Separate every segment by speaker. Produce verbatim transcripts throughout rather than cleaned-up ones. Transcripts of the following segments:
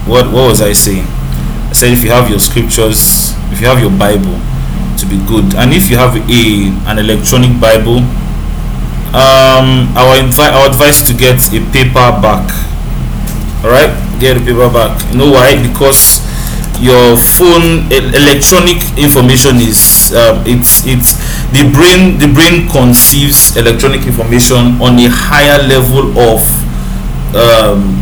Speaker 1: what what was I saying? I said if you have your scriptures, if you have your Bible, to be good, and if you have a an electronic Bible, um, I would invite I would advise you to get a paperback. All right, get a paperback. You know why? Because your phone e- electronic information is um, it's it's the brain the brain conceives electronic information on a higher level of um,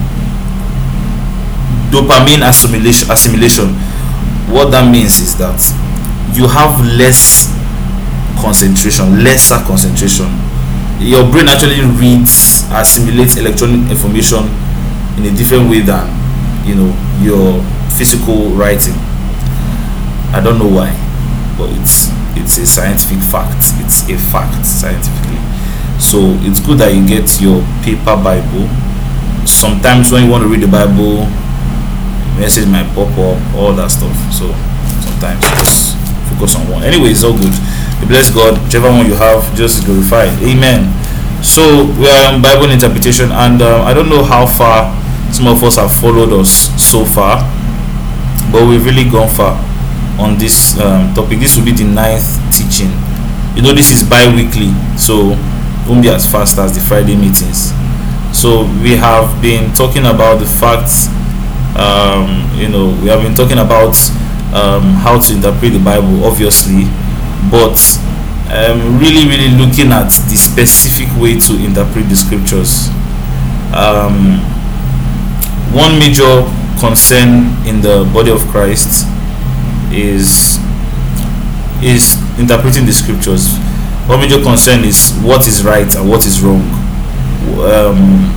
Speaker 1: dopamine assimilation assimilation What that means is that you have less concentration lesser concentration. Your brain actually reads, assimilates electronic information in a different way than, you know, your physical writing. I don't know why, but it's it's a scientific fact. It's a fact scientifically. So it's good that you get your paper Bible. Sometimes when you want to read the Bible, message might pop up, all that stuff. So sometimes just focus on one. Anyway, it's all good. We bless God. Whichever one you have, just glorify it. Amen. So we are on Bible interpretation, and uh, I don't know how far some of us have followed us so far, but we've really gone far on this um, topic. This will be the ninth teaching. You know, this is bi-weekly, so it won't be as fast as the Friday meetings. So we have been talking about the facts. Um, you know, we have been talking about um, how to interpret the Bible, obviously, but um, really, really looking at the specific way to interpret the scriptures. Um, one major concern in the body of Christ is is interpreting the scriptures. One major concern is what is right and what is wrong. Um,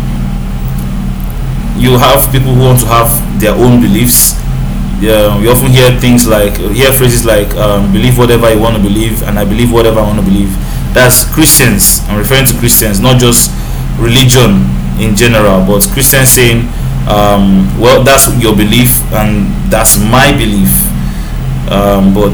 Speaker 1: you have people who want to have their own beliefs. Yeah, we often hear things like hear phrases like um, believe whatever you want to believe, and I believe whatever I want to believe. That's Christians. I'm referring to Christians, not just religion in general, but Christians saying, um, well, that's your belief and that's my belief. Um, but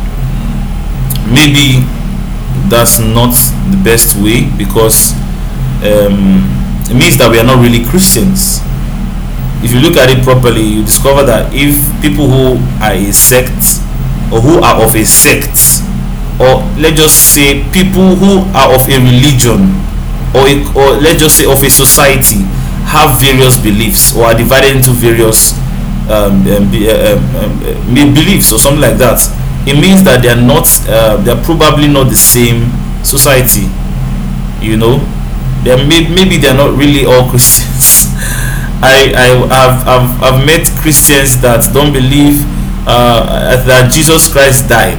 Speaker 1: maybe that's not the best way, because um, it means that we are not really Christians. If you look at it properly, you discover that if people who are a sect, or who are of a sect, or let's just say people who are of a religion, or, a, or let's just say of a society, have various beliefs or are divided into various um, um, um, um, beliefs or something like that, it means that they are not, uh, they are probably not the same society. You know, they are may, maybe they are not really all Christians. I, I have I've, I've met Christians that don't believe uh, that Jesus Christ died.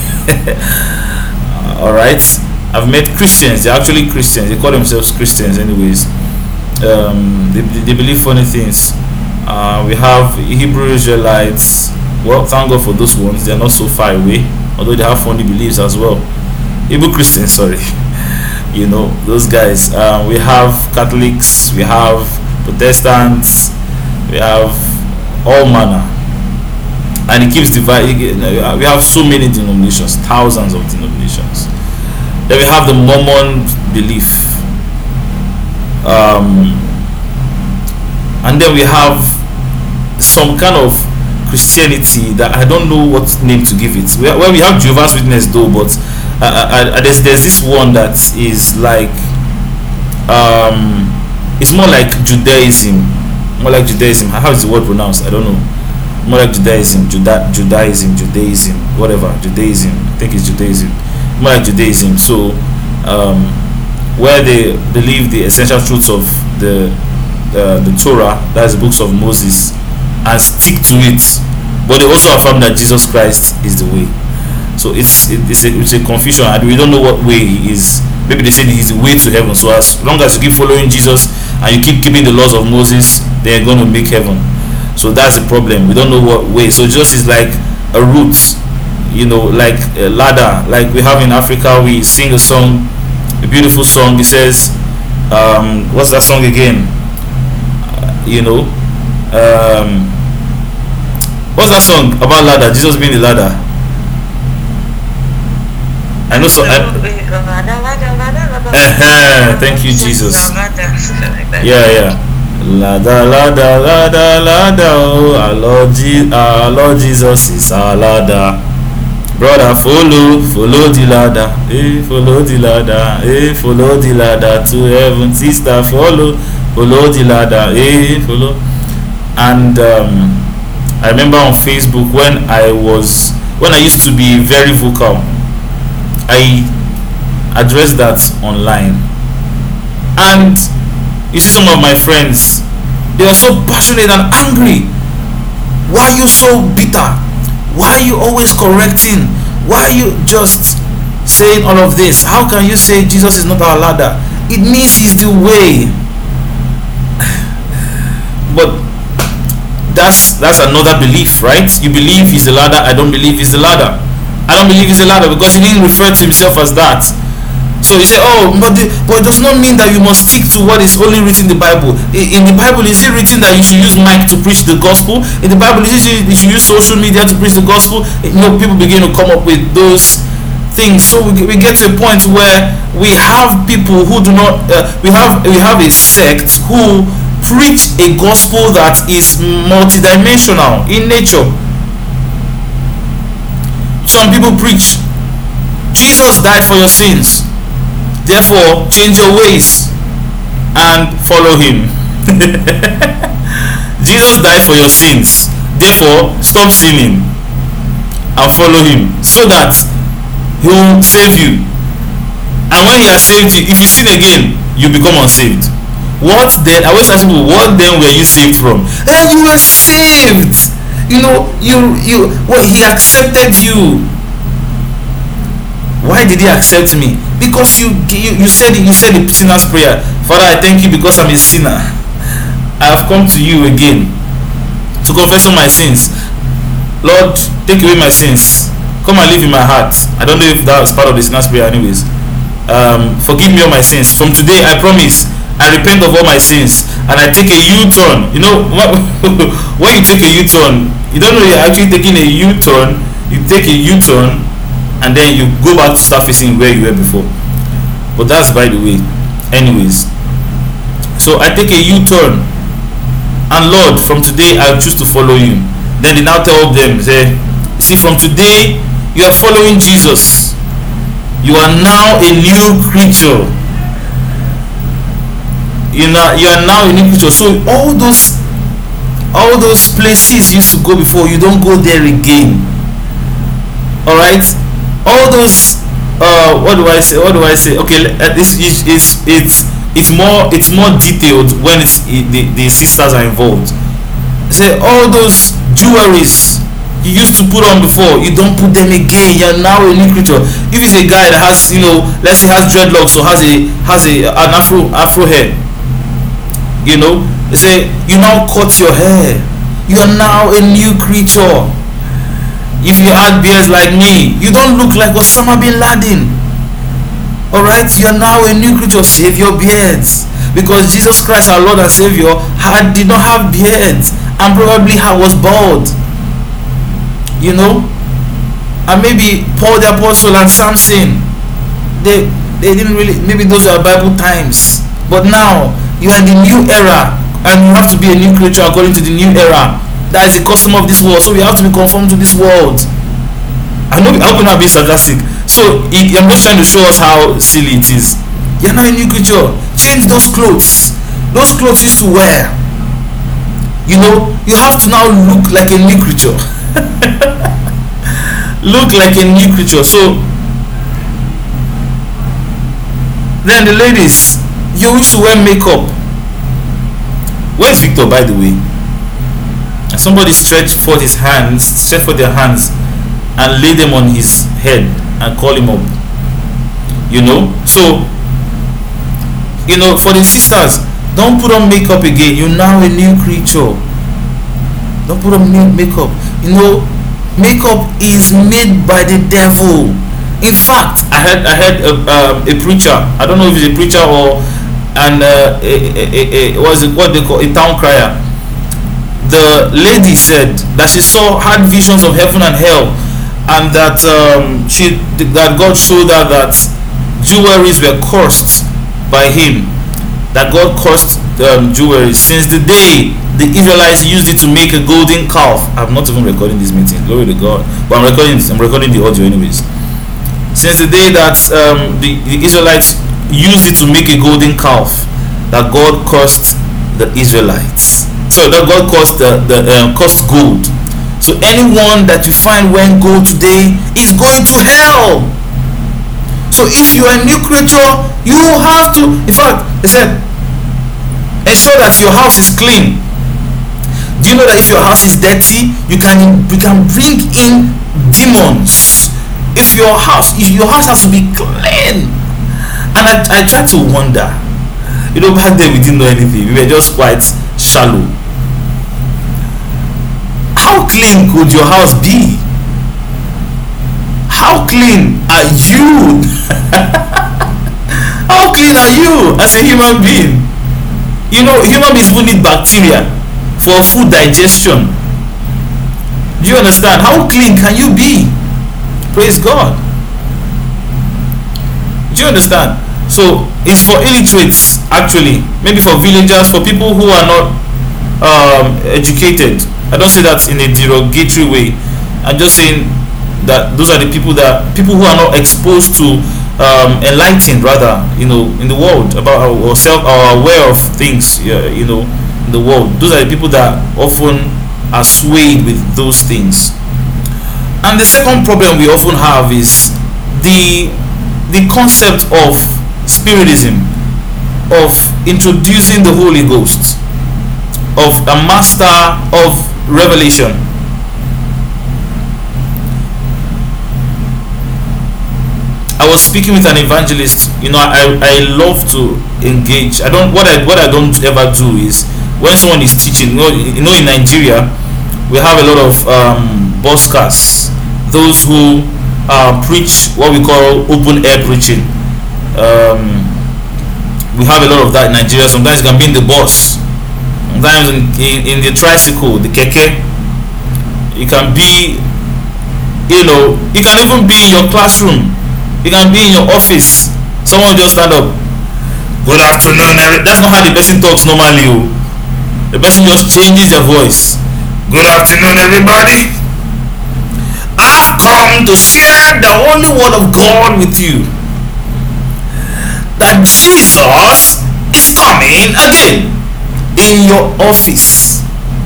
Speaker 1: All right, I've met Christians. They're actually Christians. They call themselves Christians, anyways. Um, they, they believe funny things. Uh, we have Hebrew Israelites. Well, thank God for those ones. They're not so far away, although they have funny beliefs as well. Hebrew Christians, sorry. You know, those guys. Uh, we have Catholics. We have Protestants, we have all manner, and it keeps dividing. We have so many denominations, thousands of denominations. Then we have the Mormon belief, um, and then we have some kind of Christianity that I don't know what name to give it. Well, we have Jehovah's Witness though, but uh, uh, there's there's this one that is like um. It's more like Judaism. More like Judaism. How is the word pronounced? I don't know. More like Judaism, Juda- Judaism, Judaism, whatever. Judaism. I think it's Judaism. More like Judaism. So, um, where they believe the essential truths of the uh, the Torah, that's the books of Moses, and stick to it. But they also affirm that Jesus Christ is the way. So it's it, it's, a, it's a confusion, and we don't know what way he is. Maybe they say he's the way to heaven. So as long as you keep following Jesus and you keep keeping the laws of Moses, they're going to make heaven. So that's the problem. We don't know what way. So Jesus is like a route, you know, like a ladder. Like we have in Africa, we sing a song, a beautiful song. It says, um, what's that song again? Uh, you know, um, what's that song about ladder? Jesus being the ladder. I know so. I, uh, thank you, Jesus. Yeah, yeah. Ladder, ladder, ladder, ladder, oh, our Lord, Je- our Lord Jesus is our ladder. Brother, follow, follow the ladder, hey, follow the ladder, hey, follow the ladder to heaven. Sister, follow, follow the ladder, hey, follow. And um, I remember on Facebook when I was, when I used to be very vocal, I addressed that online. And you see some of my friends, they are so passionate and angry. Why are you so bitter? Why are you always correcting? Why are you just saying all of this? How can you say Jesus is not our ladder? It means he's the way. But that's that's another belief, right? You believe he's a ladder. I don't believe he's a ladder. I don't believe he's a ladder because he didn't refer to himself as that. So you say, oh, but, the, but it does not mean that you must stick to what is only written in the Bible. In, in the Bible, is it written that you should use mic to preach the gospel? In the Bible, is it you should use social media to preach the gospel? You know, people begin to come up with those things. So we, we get to a point where we have people who do not, uh, we have we have a sect who preach a gospel that is multidimensional in nature. Some people preach, Jesus died for your sins, therefore change your ways and follow him. Jesus died for your sins, therefore stop sinning and follow him, so that he will save you. And when he has saved you, if you sin again, you become unsaved. What then? I always ask people, what then were you saved from? And you were saved. You know, you you well, he accepted you. Why did he accept me? Because you you, you said you said the sinner's prayer. Father, I thank you because I'm a sinner. I have come to you again to confess all my sins. Lord, take away my sins. Come and live in my heart. I don't know if that was part of the sinner's prayer anyways. Um, forgive me all my sins. From today, I promise, I repent of all my sins and I take a U-turn. You know, when you take a U-turn, you don't know you're actually taking a U-turn. You take a U-turn and then you go back to surfacing where you were before. But that's by the way. Anyways, so I take a U-turn, and Lord, from today I choose to follow you. Then they now tell them, say, see, from today you are following Jesus. You are now a new creature. You know, you are now a new creature. So all those all those places you used to go before, you don't go there again. All right. All those uh what do I say what do I say okay, this is it's it's it's more it's more detailed when it's it, the, the sisters are involved. Say all those jewelries you used to put on before, you don't put them again. You're now a new creature. If it's a guy that has, you know, let's say has dreadlocks or has a has a an afro afro hair, you know, they say you now cut your hair, you are now a new creature. If you had beards like me, you don't look like Osama bin Laden. Alright, you are now a new creature. Shave your beards, because Jesus Christ, our Lord and Savior, had did not have beards and probably was bald. You know, and maybe Paul the Apostle and Samson, they they didn't really, maybe those are Bible times. But now you are in the new era, and you have to be a new creature according to the new era. That is the custom of this world, so we have to be conformed to this world. I know, I hope I'm not being sarcastic. So it, I'm just trying to show us how silly it is. You're not a new creature. Change those clothes. Those clothes you used to wear. You know, you have to now look like a new creature. Look like a new creature. So then the ladies, you used to wear makeup. Where's Victor, by the way? Somebody stretch forth his hands, stretch forth their hands, and lay them on his head and call him up. You know, so you know, for the sisters, don't put on makeup again. You're now a new creature. Don't put on new makeup. You know, makeup is made by the devil. In fact, I heard I heard a, uh, a preacher. I don't know if he's a preacher or and uh, a, a, a, a, what is it, what they call a town crier. The lady said that she saw had visions of heaven and hell, and that um, she that God showed her that jewelries were cursed by him, that God cursed um, jewelry. Since the day the Israelites used it to make a golden calf. I'm not even recording this meeting, glory to God, but I'm recording I'm recording the audio anyways. Since the day that um, the, the Israelites used it to make a golden calf, that God cursed the Israelites. So that God cursed the, the um, cursed gold. So anyone that you find wearing gold today is going to hell. So if you are a new creature, you have to, in fact, they said, ensure that your house is clean. Do you know that if your house is dirty, you can you can bring in demons? If your house, if your house has to be clean. And I, I try to wonder, you know, back then we didn't know anything. We were just quite shallow. How clean could your house be? How clean are you? How clean are you as a human being? You know, human beings even need bacteria for food digestion. Do you understand? How clean can you be? Praise God. Do you understand? So it's for illiterates, actually, maybe for villagers, for people who are not um, educated. I don't say that in a derogatory way. I'm just saying that those are the people that people who are not exposed to um, enlightened, rather, you know, in the world about or self or aware of things, uh, you know, in the world. Those are the people that often are swayed with those things. And the second problem we often have is the the concept of spiritism, of introducing the Holy Ghost, of a master of revelation. I was speaking with an evangelist. You know, I, I love to engage. I don't what I what I don't ever do is when someone is teaching. You know, you know in Nigeria we have a lot of um, buskers, those who uh, preach what we call open air preaching. Um, we have a lot of that in Nigeria. Sometimes you can be in the bus, sometimes in, in, in the tricycle, the keke. You can be, you know, you can even be in your classroom. You can be in your office. Someone just stand up. Good afternoon. That's not how the person talks normally. Oh. The person just changes their voice. Good afternoon, everybody. I've come to share the only word of God with you. That Jesus is coming again in your office.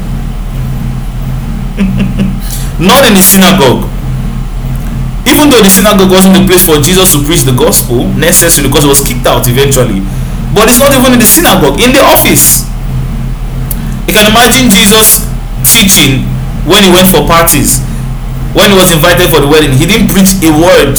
Speaker 1: Not in the synagogue. Even though the synagogue wasn't the place for Jesus to preach the gospel necessarily, because he was kicked out eventually. But it's not even in the synagogue, in the office. You can imagine Jesus teaching when he went for parties. When he was invited for the wedding, he didn't preach a word.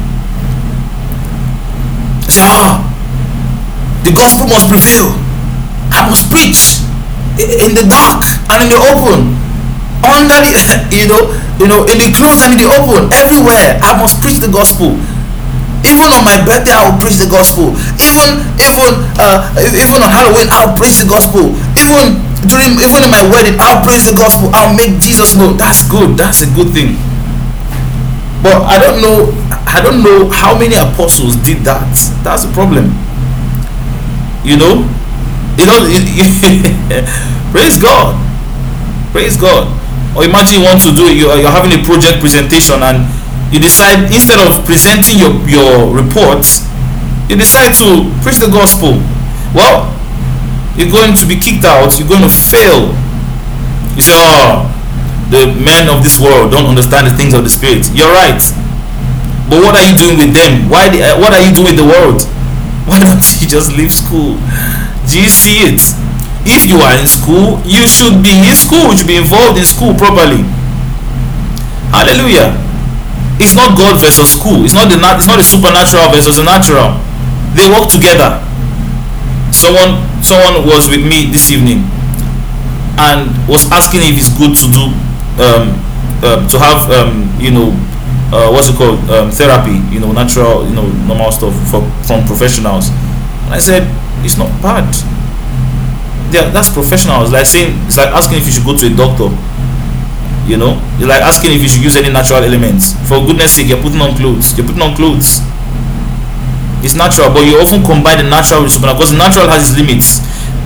Speaker 1: He said, oh, the gospel must prevail. I must preach in the dark and in the open, under the, you know, you know, in the closed and in the open, everywhere. I must preach the gospel. Even on my birthday, I will preach the gospel. Even, even, uh, even on Halloween, I'll preach the gospel. Even during, even in my wedding, I'll preach the gospel. I'll make Jesus know. That's good. That's a good thing. But I don't know. I don't know how many apostles did that. That's the problem. You know, you know. Praise God. Praise God. Or imagine you want to do. You're, you're having a project presentation and you decide, instead of presenting your, your reports, you decide to preach the gospel. Well, you're going to be kicked out. You're going to fail. You say, oh, the men of this world don't understand the things of the spirit. You're right. But what are you doing with them? Why? The, uh, what are you doing with the world? Why don't you just leave school? Do you see it? If you are in school, you should be in school. You should be involved in school properly. Hallelujah. It's not God versus school. It's not the it's not the supernatural versus the natural. They work together. Someone someone was with me this evening and was asking if it's good to do um, uh, to have um, you know uh, what's it called um, therapy. You know, natural, you know, normal stuff for, from professionals. And I said it's not bad. Yeah, that's professionals. Like saying, it's like asking if you should go to a doctor. You know, it's like asking if you should use any natural elements. For goodness sake, you're putting on clothes. You're putting on clothes. It's natural, but you often combine the natural with the supernatural, because the natural has its limits.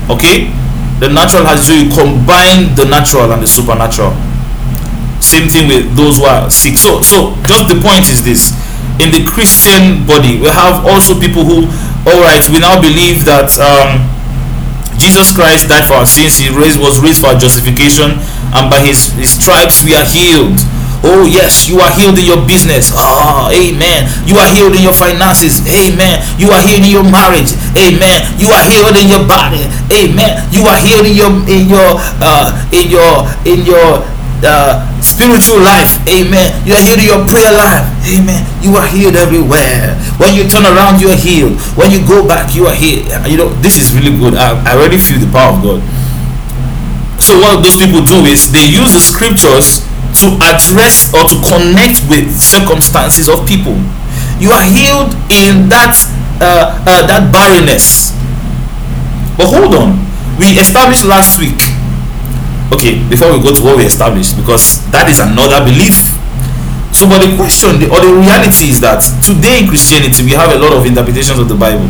Speaker 1: Okay, the natural has, so you combine the natural and the supernatural. Same thing with those who are sick. So, so just the point is this: in the Christian body, we have also people who, all right, we now believe that um, Jesus Christ died for our sins. He raised, was raised for our justification, and by his, his stripes we are healed. Oh yes, you are healed in your business. Oh, amen. You are healed in your finances. Amen. You are healed in your marriage. Amen. You are healed in your body. Amen. You are healed in your in your uh in your in your uh spiritual life. Amen. You are healed in your prayer life. Amen. You are healed everywhere. When you turn around, you are healed. When you go back, you are healed. You know, this is really good. I, I already feel the power of God. So what those people do is they use the scriptures to address or to connect with circumstances of people. You are healed in that uh, uh, that barrenness. But hold on, we established last week. Okay, before we go to what we established, because that is another belief. So, but the question the, or the reality is that today in Christianity we have a lot of interpretations of the Bible.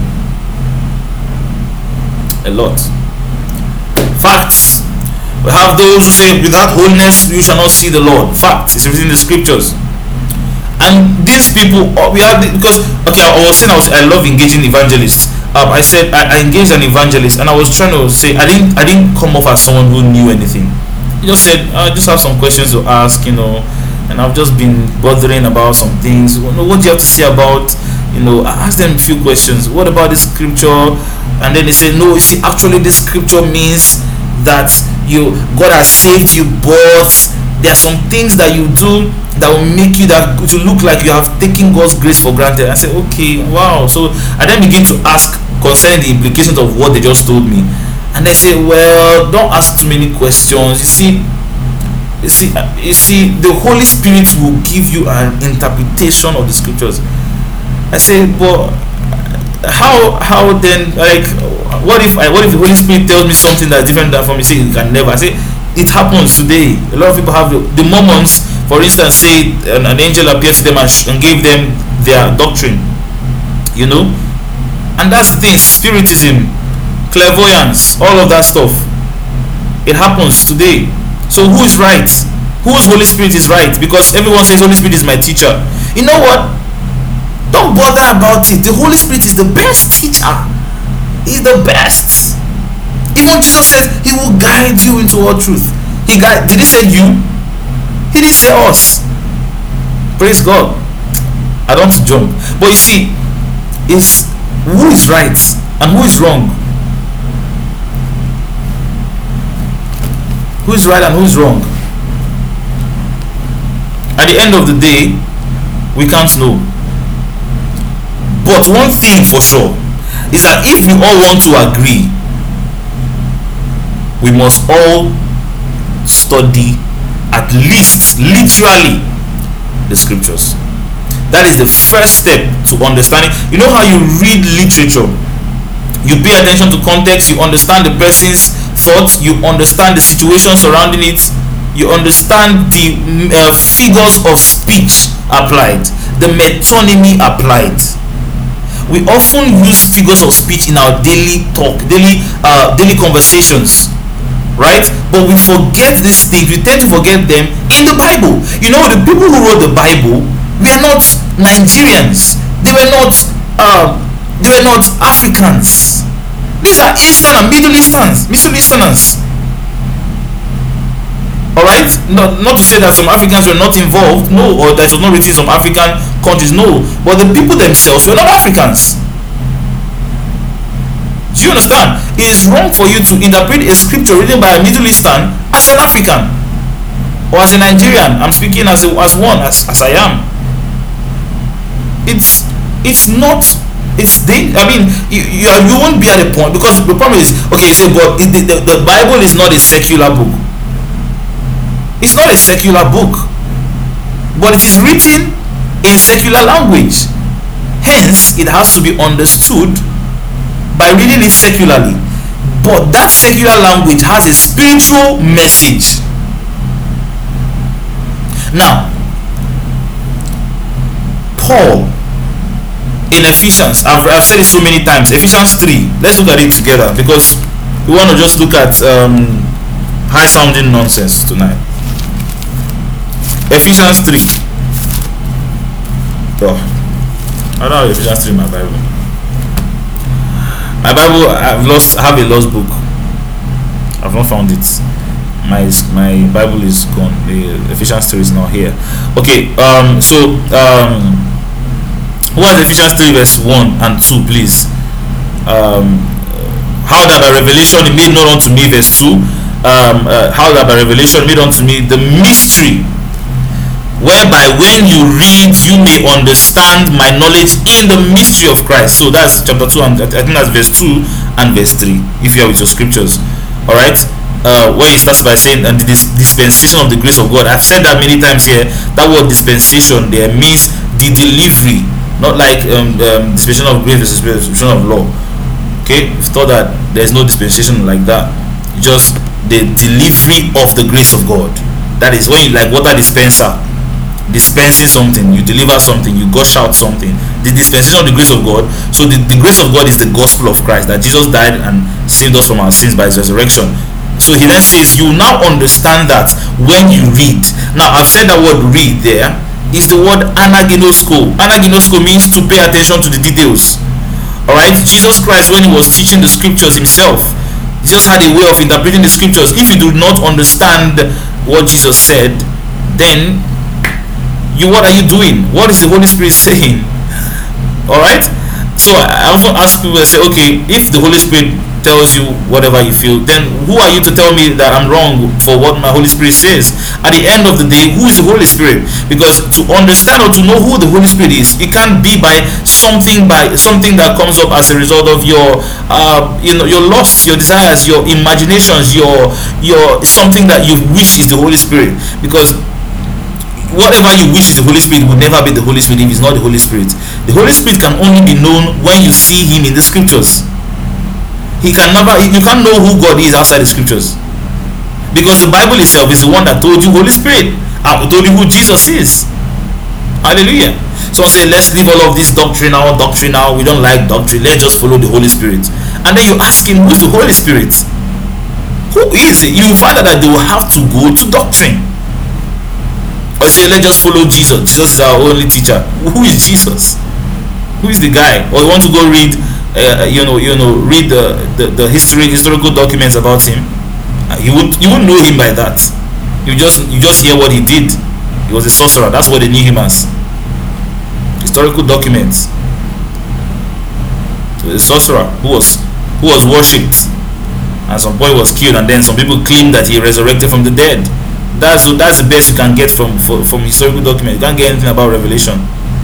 Speaker 1: A lot. Facts. We have those who say, without holiness you shall not see the Lord. Fact, it's written in the scriptures. And these people, we have the, because okay, I was saying I, was, I love engaging evangelists. Um, I said I, I engaged an evangelist, and I was trying to say I didn't I didn't come off as someone who knew anything. He just said I just have some questions to ask, you know, and I've just been bothering about some things. What do you have to say about, you know? I asked them a few questions. What about the scripture? And then they said, no, you see, actually this scripture means that you God has saved you, but there are some things that you do that will make you that to look like you have taken God's grace for granted. I said, okay, wow. So I then begin to ask concerning the implications of what they just told me, and they say, well, don't ask too many questions. You see, you see, you see, the Holy Spirit will give you an interpretation of the scriptures. I say, but how how then, like, what if I what if the Holy Spirit tells me something that's different than from me? Say, you can never. I say, it happens today. A lot of people have the, the Mormons, for instance, say an, an angel appeared to them and, sh- and gave them their doctrine, you know. And that's the thing: spiritism, clairvoyance, all of that stuff. It happens today. So who is right? Whose Holy Spirit is right? Because everyone says Holy Spirit is my teacher. You know what? Don't bother about it. The Holy Spirit is the best teacher. He's the best. Even Jesus says he will guide you into all truth. He guide. Did he say you? He didn't say us. Praise God. I don't want to jump, but you see, it's who is right and who is wrong. Who is right and who is wrong? At the end of the day, we can't know. But one thing for sure is that if we all want to agree, we must all study at least literally the scriptures. That is the first step to understanding. You know how you read literature? You pay attention to context, you understand the person's thoughts, you understand the situation surrounding it, you understand the uh, figures of speech applied, the metonymy applied. We often use figures of speech in our daily talk, daily uh, daily conversations, right? But we forget these things. We tend to forget them in the Bible. You know, the people who wrote the Bible were not Nigerians. They were not. Uh, they were not Africans. These are Eastern and Middle Easterns, Middle Easterners. All right. Not not to say that some Africans were not involved. No, or that was not written in some African countries. No, but the people themselves were not Africans. Do you understand? It is wrong for you to interpret a scripture written by a Middle Eastern as an African or as a Nigerian. I'm speaking as a, as one, as, as I am. It's it's not. It's they. I mean, you, you you won't be at a point, because the problem is, okay, you say, but the, the, the Bible is not a secular book. It's not a secular book, but it is written in secular language. Hence, it has to be understood by reading it secularly. But that secular language has a spiritual message. Now, Paul in Ephesians, I've, I've said it so many times, Ephesians three, let's look at it together, because we want to just look at um, high sounding nonsense tonight. Ephesians three. Oh, I don't have Ephesians three in my Bible. My Bible, I've lost. I have a lost book. I've not found it. My my Bible is gone. The Ephesians three is not here. Okay. Um. So um. Who has Ephesians three verse one and two, please? Um. How that by revelation he made known unto me, verse two. Um. Uh, how that by revelation made unto me the mystery, whereby when you read you may understand my knowledge in the mystery of Christ. So that's chapter two, and I think that's verse two and verse three, if you are with your scriptures. All right. Uh, where he starts by saying, and this dispensation of the grace of God. I've said that many times here. That word dispensation there means the delivery, not like um, um, dispensation of grace versus dispensation of law. Okay, if thought that there's no dispensation like that, just the delivery of the grace of God. That is when you, like water dispenser, dispensing something, you deliver something, you gush out something. The dispensation of the grace of God. So the, the grace of God is the gospel of Christ, that Jesus died and saved us from our sins by his resurrection. So he then says, you now understand that when you read. Now I've said that word read there is the word anaginosko. Anaginosko means to pay attention to the details. Alright, Jesus Christ, when he was teaching the scriptures himself, Jesus had a way of interpreting the scriptures. If you do not understand what Jesus said, then you what are you doing? What is the Holy Spirit saying? Alright? So I also ask people to say, okay, if the Holy Spirit tells you whatever you feel, then who are you to tell me that I'm wrong for what my Holy Spirit says? At the end of the day, who is the Holy Spirit? Because to understand or to know who the Holy Spirit is, it can't be by something by something that comes up as a result of your uh, you know, your lusts, your desires, your imaginations, your your something that you wish is the Holy Spirit. Because whatever you wish is the Holy Spirit will never be the Holy Spirit if it's not the Holy Spirit. The Holy Spirit can only be known when you see him in the scriptures. He can never, you can't know who God is outside the scriptures, because the Bible itself is the one that told you Holy Spirit, uh, told you who Jesus is. Hallelujah. Someone say, let's leave all of this doctrine now, doctrine now, we don't like doctrine, let's just follow the Holy Spirit. And then you ask him, who's the Holy Spirit? Who is it? You find out that they will have to go to doctrine. Or say, let's just follow Jesus, Jesus is our only teacher. Who is Jesus? Who is the guy? Or you want to go read Uh, you know, you know, read the, the, the history, historical documents about him. Uh, you would you wouldn't know him by that. You just you just hear what he did. He was a sorcerer. That's what they knew him as. Historical documents. So a sorcerer who was who was worshipped, at some point was killed, and then some people claim that he resurrected from the dead. That's so that's the best you can get from from, from historical documents. You can't get anything about Revelation.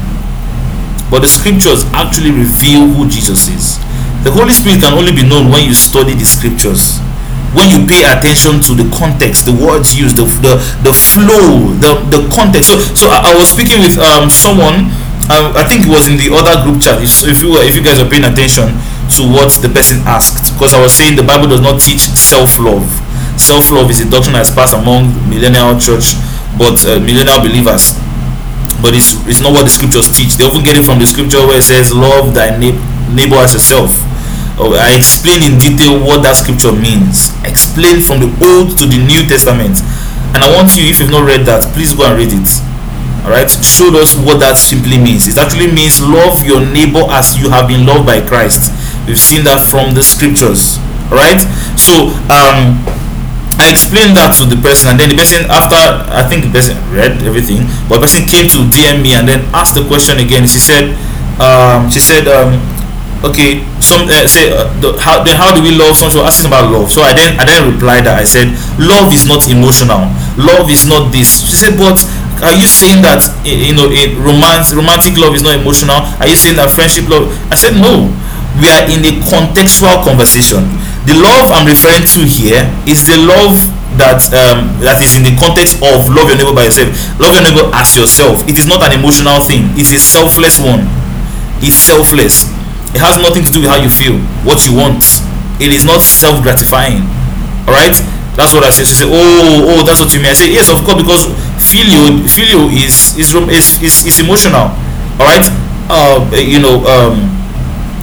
Speaker 1: But the scriptures actually reveal who Jesus is. The Holy Spirit can only be known when you study the scriptures, when you pay attention to the context, the words used, the the, the flow, the, the context. So so I, I was speaking with um someone, uh, I think it was in the other group chat. If, if you if you guys are paying attention to what the person asked, because I was saying the Bible does not teach self-love. Self-love is a doctrine that's passed among millennial church, but uh, millennial believers. But it's, it's not what the scriptures teach. They often get it from the scripture where it says, love thy neighbor as yourself. Oh, I explain in detail what that scripture means. I explain from the Old to the New Testament. And I want you, if you've not read that, please go and read it. Alright? Showed us what that simply means. It actually means love your neighbor as you have been loved by Christ. We've seen that from the scriptures. Alright? So, um... I explained that to the person, and then the person, after I think the person read everything, but the person came to D M me and then asked the question again. She said, um, she said, um, okay, some uh, say, uh, the, how then how do we love? Some people asking about love. So I then I then replied that I said, love is not emotional. Love is not this. She said, but are you saying that you know, in romance, romantic love is not emotional? Are you saying that friendship love? I said no. We are in a contextual conversation. The love I'm referring to here is the love that um, that is in the context of love your neighbor by yourself. Love your neighbor as yourself. It is not an emotional thing. It's a selfless one. It's selfless. It has nothing to do with how you feel, what you want. It is not self-gratifying. All right. That's what I said. She said, "Oh, oh, that's what you mean." I said, "Yes, of course, because filio, filio is is is is, is emotional. All right. Uh, you know." Um,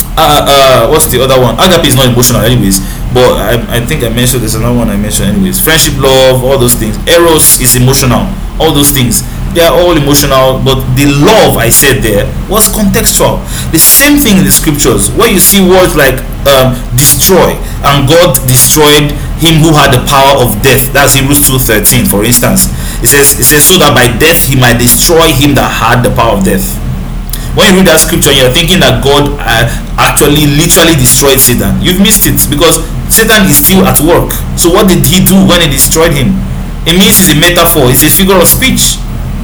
Speaker 1: uh, uh what's the other one? Agape is not emotional anyways, but I, I think I mentioned there's another one I mentioned anyways. Friendship, love, all those things. Eros is emotional. All those things, they are all emotional, but the love I said there was contextual. The same thing in the scriptures where you see words like um, destroy, and God destroyed him who had the power of death. That's Hebrews two thirteen, for instance. It says it says so that by death he might destroy him that had the power of death. When you read that scripture, you're thinking that God uh, actually literally destroyed Satan. You've missed it, because Satan is still at work. So what did he do when he destroyed him? It means it's a metaphor, it's a figure of speech.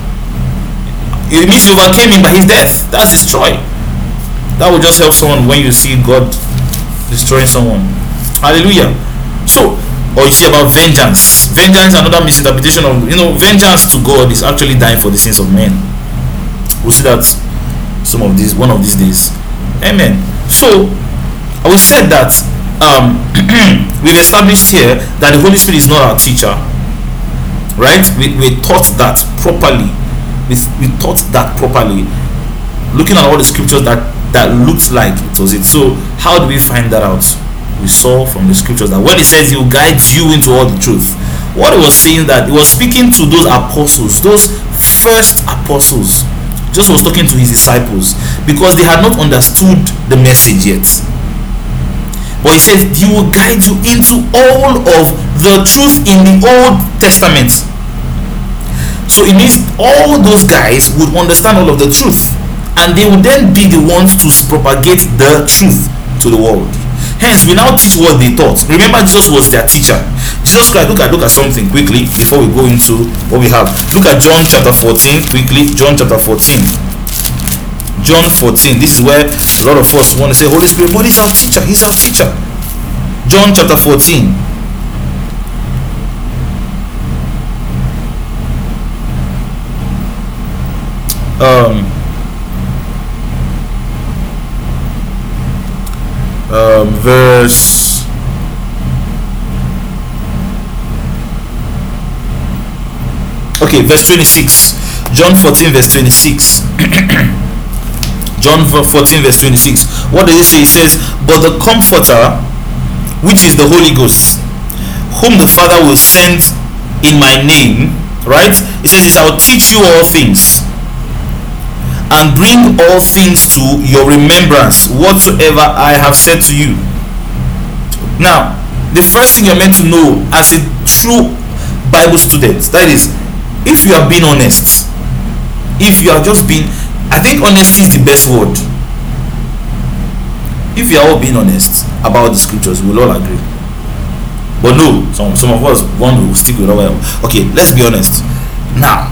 Speaker 1: It means he overcame him by his death. That's destroy. That will just help someone when you see God destroying someone. Hallelujah. So, or you see about vengeance. Vengeance is another misinterpretation of, you know, vengeance to God is actually dying for the sins of men. We'll see that some of these, one of these days. Amen. So, I will say that um, we've established here that the Holy Spirit is not our teacher. Right? We, we taught that properly. We, we taught that properly. Looking at all the scriptures that, that looked like it was it. So, how do we find that out? We saw from the scriptures that when it says he will guide you into all the truth, what it was saying, that it was speaking to those apostles, those first apostles. Just was talking to his disciples because they had not understood the message yet. But he said he will guide you into all of the truth in the Old Testament. So it means all those guys would understand all of the truth, and they would then be the ones to propagate the truth to the world. Hence, we now teach what they taught. Remember, Jesus was their teacher. Jesus Christ, look at look at something quickly before we go into what we have. Look at John chapter fourteen quickly. John chapter fourteen. John fourteen. This is where a lot of us want to say, Holy Spirit, but he's our teacher. He's our teacher. John chapter fourteen. Um. Um, verse okay verse twenty-six. John fourteen verse twenty-six. John fourteen verse twenty-six. What does it say? It says, but the Comforter, which is the Holy Ghost, whom the Father will send in my name, right? It says, I will teach you all things and bring all things to your remembrance whatsoever I have said to you. Now, the first thing you're meant to know as a true Bible student, that is, if you are being honest, if you are just being, I think honesty is the best word. If you are all being honest about the scriptures, we'll all agree. But no, some, some of us want to stick with our, okay, let's be honest. Now,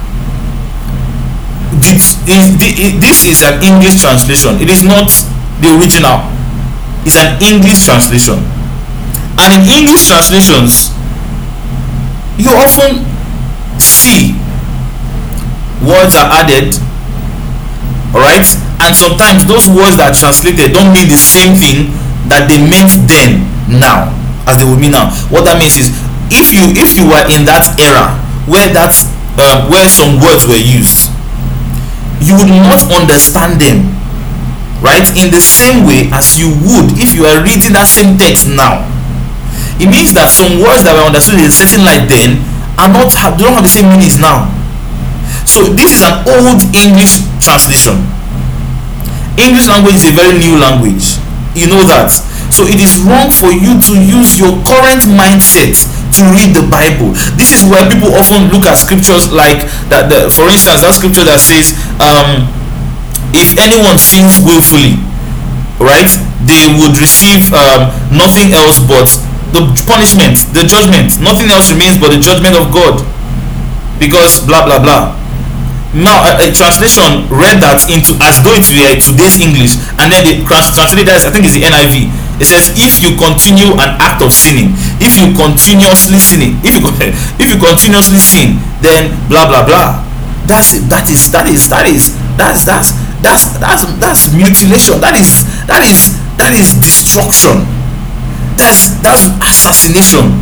Speaker 1: This is, this is an English translation. It is not the original. It's an English translation. And in English translations, you often see words are added, alright? And sometimes those words that are translated don't mean the same thing that they meant then, now, as they would mean now. What that means is, if you if you were in that era where that's uh, where some words were used, you would not understand them, right, in the same way as you would if you are reading that same text now. It means that some words that were understood in a certain light then are not have, don't have the same meanings now. So this is an old English translation. English language is a very new language, you know that. So it is wrong for you to use your current mindset to read the Bible. This is where people often look at scriptures like that. The, for instance, that scripture that says, um, if anyone sins willfully, right, they would receive um, nothing else but the punishment, the judgment. Nothing else remains but the judgment of God, because blah blah blah. Now a, a translation read that into as though it were today's English, and then they translated that, I think it's the N I V. It says, if you continue an act of sinning, if you continuously sinning, if you if you continuously sin, then blah blah blah. That's it. That is that is that is that's that's that's that's that's mutilation. That is that is that is destruction. That's that's assassination.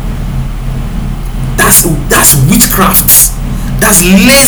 Speaker 1: That's that's witchcraft. That's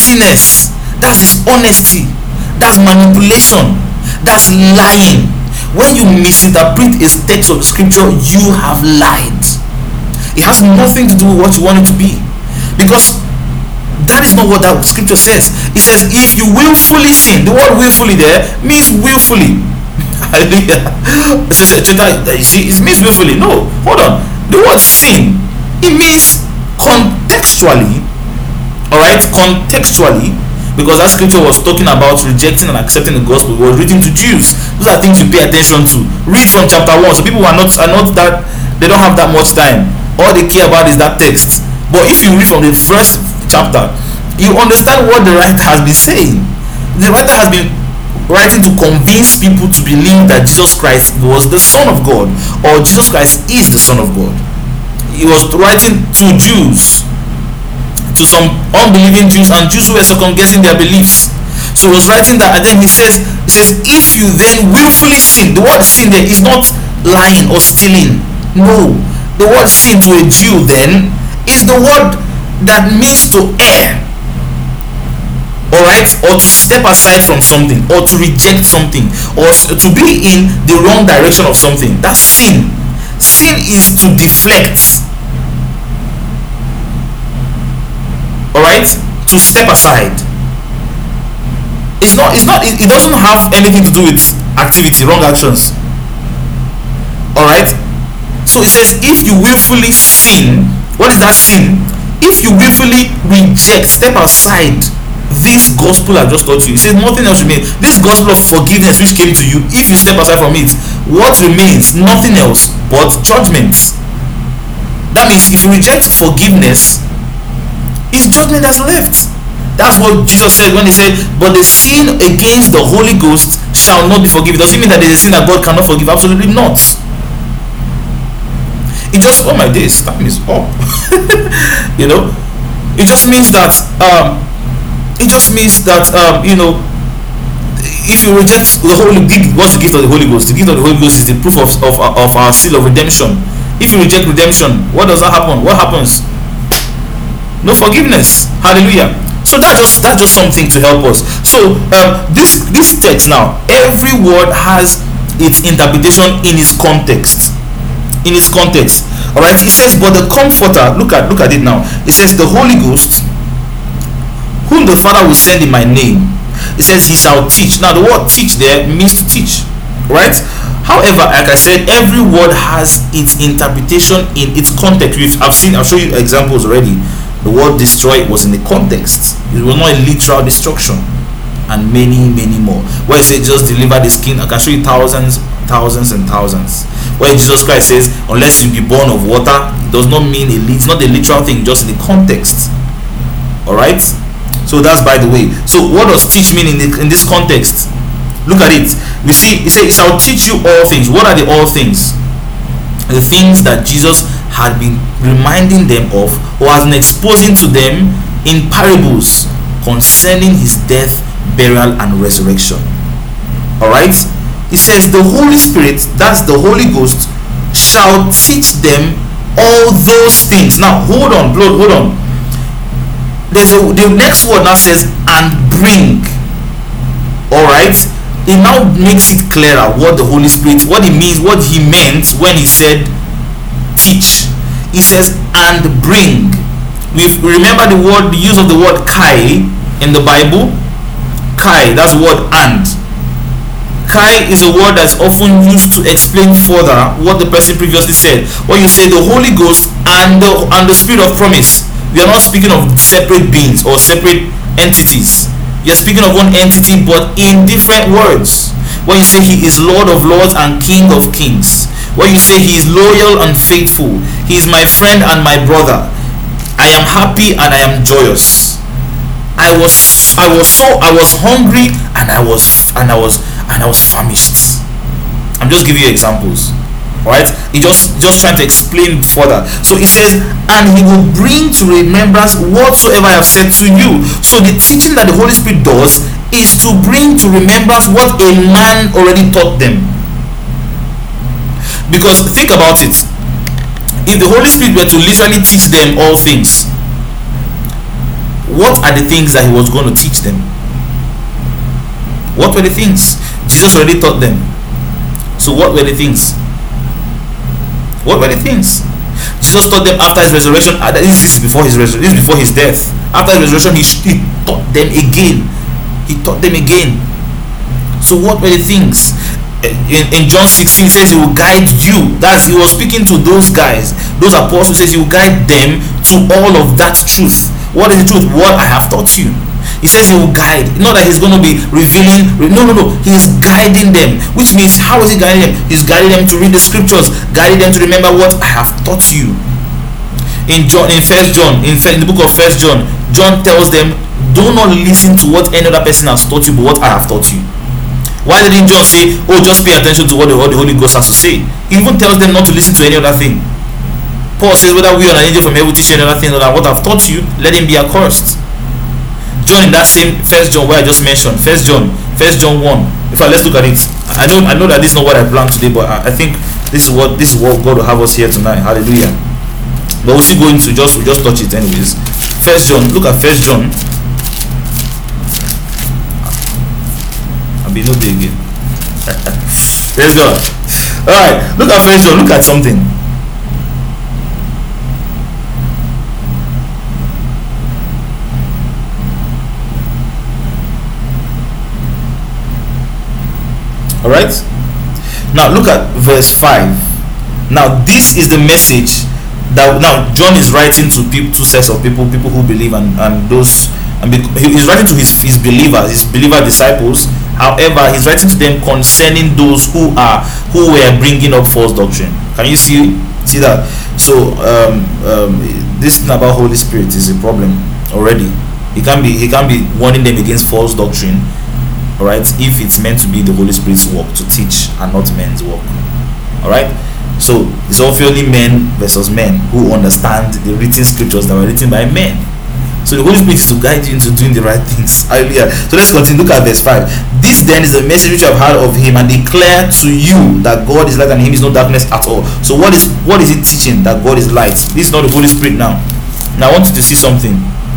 Speaker 1: laziness. That's dishonesty. That's manipulation. That's lying. When you misinterpret a text of the scripture, you have lied. It has nothing to do with what you want it to be, because that is not what that scripture says. It says, if you willfully sin. The word willfully there means willfully. Hallelujah. It says, you see, it means willfully. No, hold on. The word sin, it means contextually. Alright, contextually, because that scripture was talking about rejecting and accepting the gospel. It was written to Jews. Those are things you pay attention to. Read from chapter one. So people are not are not that, they don't have that much time. All they care about is that text. But if you read from the first chapter, you understand what the writer has been saying. The writer has been writing to convince people to believe that Jesus Christ was the Son of God, or Jesus Christ is the Son of God. He was writing to Jews, to some unbelieving Jews, and Jews who were second guessing their beliefs. So he was writing that, and then he says, he says, if you then willfully sin. The word sin there is not lying or stealing. No, the word sin to a Jew then is the word that means to err, alright, or to step aside from something, or to reject something, or to be in the wrong direction of something. That's sin. Sin is to deflect, alright, to step aside. It's not, it's not, it, it doesn't have anything to do with activity, wrong actions. Alright, so it says, if you willfully sin. What is that sin? If you willfully reject, step aside this gospel I just taught you. It says nothing else remains. This gospel of forgiveness which came to you, if you step aside from it, what remains? Nothing else but judgment. That means if you reject forgiveness, it's judgment that's left. That's what Jesus said when he said, but the sin against the Holy Ghost shall not be forgiven. Does it mean that there's a sin that God cannot forgive? Absolutely not. It just, oh my days, time is up. You know, it just means that um it just means that um you know, if you reject the Holy, what's the gift of the Holy Ghost? The gift of the Holy Ghost is the proof of, of, of our seal of redemption. If you reject redemption, what does that happen? What happens? No forgiveness. Hallelujah. So that's just that's just something to help us. So um this this text now, every word has its interpretation in its context. In its context. Alright, it says, but the comforter, look at look at it now. It says the Holy Ghost, whom the Father will send in my name. It says he shall teach. Now the word teach there means to teach, right? However, like I said, every word has its interpretation in its context. We've, I've seen, I'll show you examples already. The word destroy was in the context. It was not a literal destruction, and many many more. Where it says just deliver the skin, I can show you thousands thousands and thousands. Where Jesus Christ says unless you be born of water, it does not mean a, it's not a literal thing, just in the context. All right, so that's by the way. So what does teach mean in, the, in this context? Look at it. We see it says it shall teach you all things. What are the all things? The things that Jesus had been reminding them of, or has been exposing to them in parables concerning his death, burial, and resurrection. All right, it says the Holy Spirit, that's the Holy Ghost, shall teach them all those things. Now hold on, blood, hold on. There's a, the next word now says and bring. All right, it now makes it clearer what the Holy Spirit, what it means, what he meant when he said teach. He says and bring. We remember the word, the use of the word kai in the Bible. Kai, that's the word and. Kai is a word that's often used to explain further what the person previously said. When you say the Holy Ghost and the, and the Spirit of promise, we are not speaking of separate beings or separate entities. You're speaking of one entity but in different words. When you say he is Lord of lords and King of kings, when you say he is loyal and faithful, he is my friend and my brother, I am happy and I am joyous. I was I was so I was hungry and I was and I was and I was famished. I'm just giving you examples. Alright? He just just trying to explain further. So he says, and he will bring to remembrance whatsoever I have said to you. So the teaching that the Holy Spirit does is to bring to remembrance what a man already taught them. Because think about it. If the Holy Spirit were to literally teach them all things, what are the things that he was going to teach them? What were the things? Jesus already taught them. So what were the things? What were the things? Jesus taught them after his resurrection. Uh, this is before his resurrection. This is before his death. After his resurrection, he, he taught them again. He taught them again. So what were the things? In, in John sixteen, he says he will guide you. That's, he was speaking to those guys, those apostles. Says he will guide them to all of that truth. What is the truth? What I have taught you. He says he will guide. Not that he's going to be revealing. No, no, no. He is guiding them. Which means, how is he guiding them? He's guiding them to read the scriptures, guiding them to remember what I have taught you. In John, in First John, in, in the book of First John, John tells them, do not listen to what any other person has taught you, but what I have taught you. Why didn't John say, oh, just pay attention to what the, what the Holy Ghost has to say? He even tells them not to listen to any other thing. Paul says, whether we or an angel from heaven teach any other thing, or what I've taught you, let him be accursed. John, in that same First John where I just mentioned, First John, First John one. In fact, let's look at it. I know, I know that this is not what I planned today, but I, I think this is what this is what God will have us here tonight. Hallelujah. But we'll still go into just we'll just touch it anyways. First John, look at First John. I'll be no day again. Praise God. All right, look at First John. Look at something. All right, now look at verse five. Now this is the message that now John is writing to people, two sets of people, people who believe and, and those, and he's writing to his, his believers, his believer disciples. However, he's writing to them concerning those who are who were bringing up false doctrine. Can you see see that? So um, um, this thing about Holy Spirit is a problem already. He can be he can be warning them against false doctrine. Alright, if it's meant to be the Holy Spirit's work to teach and not men's work. Alright, so it's obviously men versus men who understand the written scriptures that were written by men. So the Holy Spirit is to guide you into doing the right things. Hallelujah. So let's continue. Look at verse five. This then is a message which I have heard of him and declare to you that God is light and in him is no darkness at all. So what is what is it teaching? That God is light. This is not the Holy Spirit now. Now I want you to see something.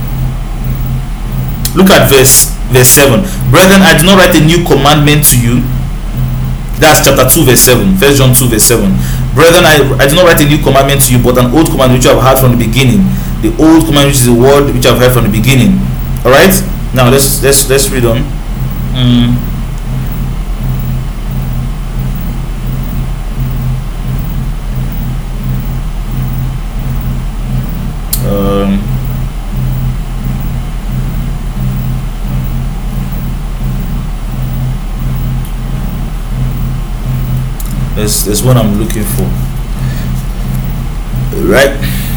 Speaker 1: Look at verse verse seven. Brethren, I do not write a new commandment to you. That's chapter two verse seven. First John two verse seven. Brethren, I, I do not write a new commandment to you, but an old commandment which you have heard from the beginning. The old commandment which is the word which I have heard from the beginning. Alright? Now let's let's let's read on. Mm. Um There's, there's what I'm looking for. Right?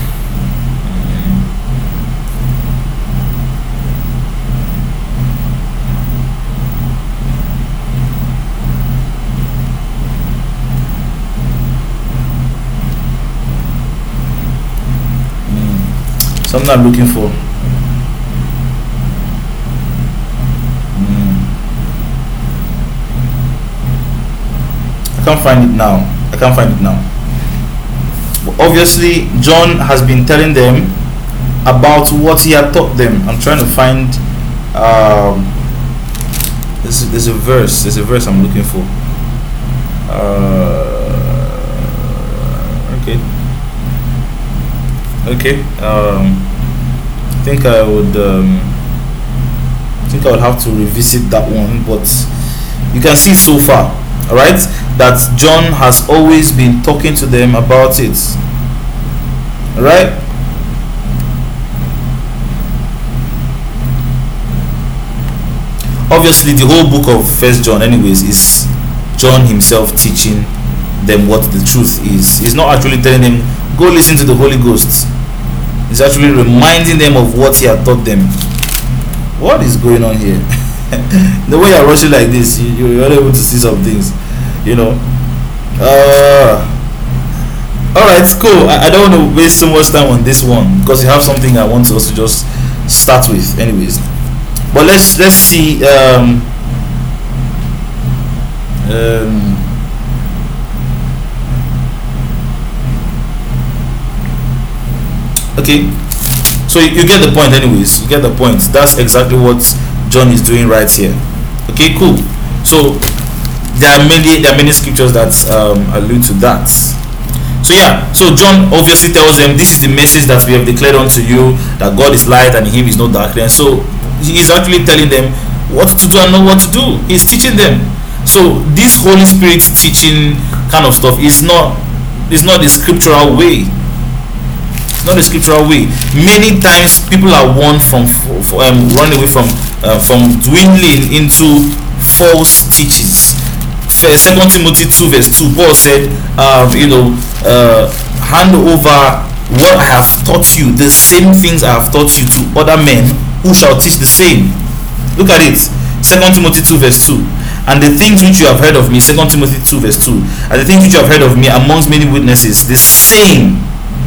Speaker 1: Mm. Something I'm looking for. I can't find it now. I can't find it now. But obviously, John has been telling them about what he had taught them. I'm trying to find. Um, there's, there's a verse. There's a verse I'm looking for. Uh, okay. Okay. Um, I think I would. Um, I think I would have to revisit that one, but you can see so far. All right, that John has always been talking to them about it. All right. Obviously, the whole book of First John, anyways, is John himself teaching them what the truth is. He's not actually telling them, go listen to the Holy Ghost. He's actually reminding them of what he had taught them. What is going on here? The way you're rushing like this, you, you're not able to see some things, you know. Uh, Alright, cool. I, I don't want to waste so much time on this one because you have something I want us to just start with, anyways. But let's let's see. Um, um, okay, so you, you get the point, anyways. You get the point. That's exactly what John is doing right here. Okay, cool. So there are many there are many scriptures that um, allude to that. So yeah, so John obviously tells them, this is the message that we have declared unto you, that God is light and in him is no darkness. So he is actually telling them what to do and not what to do. He's teaching them. So this Holy Spirit teaching kind of stuff is not is not the scriptural way. It's not the scriptural way. Many times people are warned from for, um, running away from uh, from dwindling into false teachings. Second Timothy two verse two, Paul said, um, you know, uh, hand over what I have taught you, the same things I have taught you, to other men who shall teach the same. Look at it, Second Timothy two verse two. And the things which you have heard of me, Second Timothy two verse two, and the things which you have heard of me amongst many witnesses, the same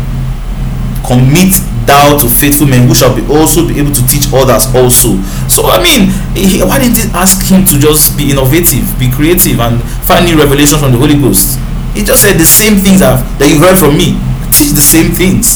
Speaker 1: commit thou to faithful men who shall be also be able to teach others also. So I mean, he, why didn't he ask him to just be innovative, be creative, and find new revelations from the Holy Ghost? He just said the same things that, that you heard from me. Teach the same things.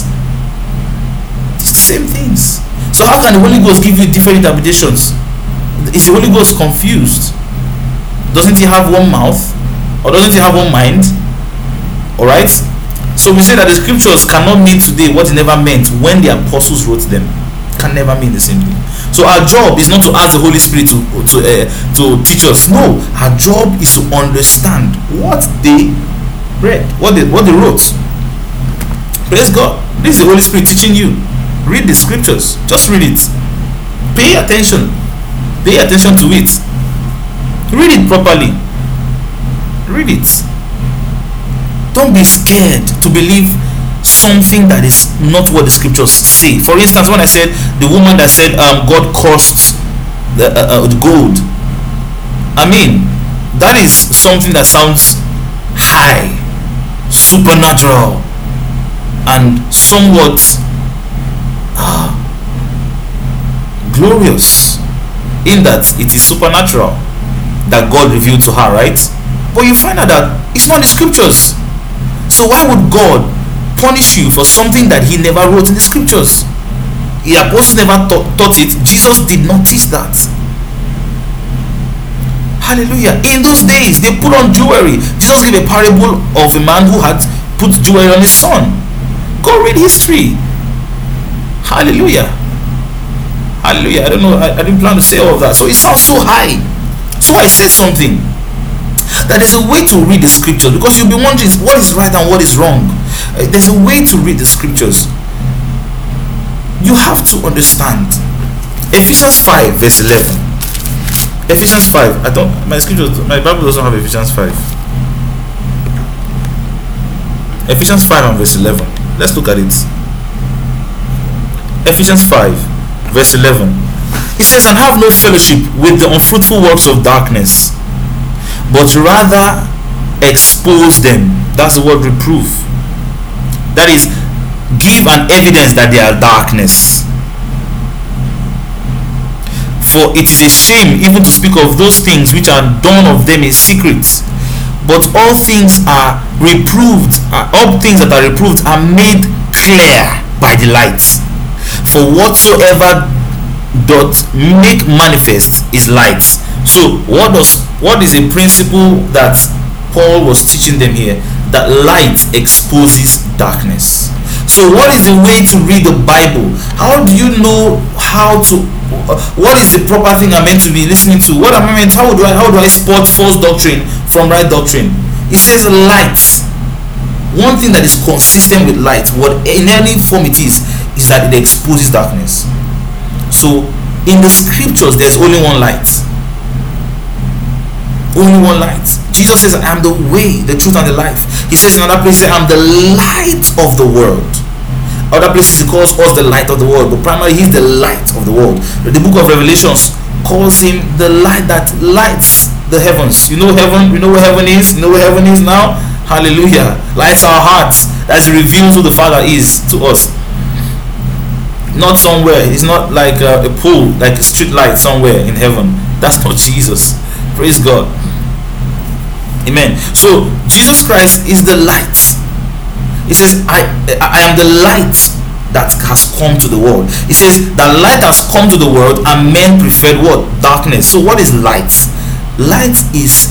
Speaker 1: Teach the same things. So how can the Holy Ghost give you different interpretations? Is the Holy Ghost confused? Doesn't he have one mouth? Or doesn't he have one mind? Alright? So we say that the scriptures cannot mean today what it never meant when the apostles wrote them. Can never mean the same thing. So our job is not to ask the Holy Spirit to to uh, to teach us. No, our job is to understand what they read, what they what they wrote. Praise God. This is the Holy Spirit teaching you. Read the scriptures. Just read it. Pay attention. Pay attention to it. Read it properly. Read it. Don't be scared to believe something that is not what the scriptures say. For instance, when I said the woman that said um, God cursed the uh, uh, gold, I mean, that is something that sounds high, supernatural, and somewhat uh, glorious, in that it is supernatural that God revealed to her, right? But you find out that it's not the scriptures. So why would God punish you for something that he never wrote in the scriptures? The apostles never taught, taught it. Jesus did not teach that. Hallelujah. In those days, they put on jewelry. Jesus gave a parable of a man who had put jewelry on his son. Go read history. Hallelujah. Hallelujah. I don't know. I, I didn't plan to say all of that. So it sounds so high. So I said something. That there's a way to read the scriptures, because you'll be wondering what is right and what is wrong. Uh, there's a way to read the scriptures. You have to understand Ephesians five verse eleven. Ephesians five. I don't my scriptures my Bible doesn't have Ephesians five. Ephesians five and verse eleven. Let's look at it. Ephesians five verse eleven. It says, and have no fellowship with the unfruitful works of darkness, but rather expose them. That's the word reprove. That is, give an evidence that they are darkness. For it is a shame even to speak of those things which are done of them in secret. But all things are reproved, all things that are reproved are made clear by the light. For whatsoever doth make manifest is light. So what does what is a principle that Paul was teaching them here? That light exposes darkness. So what is the way to read the Bible? How do you know how to uh, what is the proper thing I'm meant to be listening to? What am I meant how do I how do I spot false doctrine from right doctrine? It says light. One thing that is consistent with light, what in any form it is, is that it exposes darkness. So in the scriptures there's only one light. Only one light. Jesus says, I am the way, the truth, and the life. He says in other places, I am the light of the world. Other places he calls us the light of the world, but primarily he's the light of the world. The book of Revelations calls him the light that lights the heavens. You know heaven, you know where heaven is, you know where heaven is now? Hallelujah. Lights our hearts. That reveals who the Father is to us. Not somewhere. It's not like a, a pole, like a street light somewhere in heaven. That's not Jesus. Praise God. Amen. So Jesus Christ is the light. He says, I, I am the light that has come to the world. He says, the light has come to the world and men preferred what? Darkness. So what is light? Light is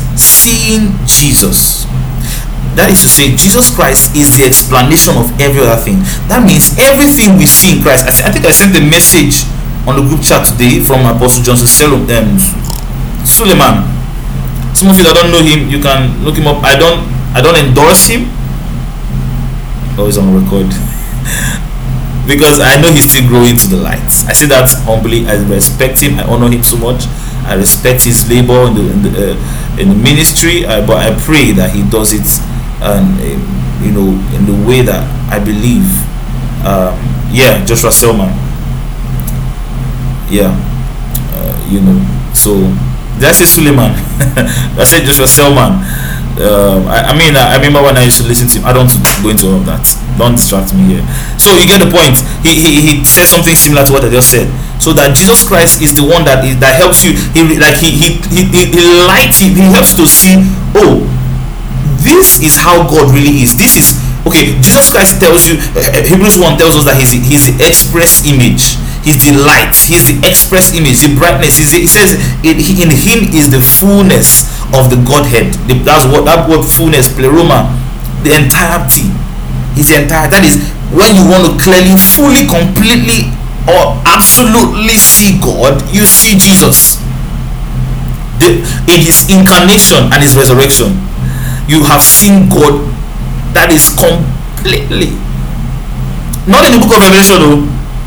Speaker 1: seeing Jesus. That is to say, Jesus Christ is the explanation of every other thing. That means everything we see in Christ. I, I think I sent a message on the group chat today from Apostle Johnson um, Suleiman. Some of you that don't know him, you can look him up. I don't I don't endorse him. Always on record. Because I know he's still growing to the light. I say that humbly. I respect him. I honor him so much. I respect his labor in the in the, uh, in the ministry. Uh, but I pray that he does it, um, you know, in the way that I believe. Um, yeah, Joshua Selman. Yeah, uh, you know. So did I say Suleiman? I said Joshua Selman. Uh, I, I mean, I, I remember when I used to listen to him. I don't go into all of that. Don't distract me here. So you get the point. He, he he said something similar to what I just said. So that Jesus Christ is the one that is, that helps you. He like he he he, he, he lights you. He helps you to see. Oh, this is how God really is. This is okay. Jesus Christ tells you. Uh, Hebrews one tells us that he's he's the express image. He's the light. He's the express image, the brightness. He's the, it says in, in him is the fullness of the Godhead. The, that's what that word fullness, pleroma, the entirety. Is the entire. That is when you want to clearly, fully, completely, or absolutely see God, you see Jesus. The, in his incarnation and his resurrection, you have seen God. That is completely. Not in the book of Revelation, though.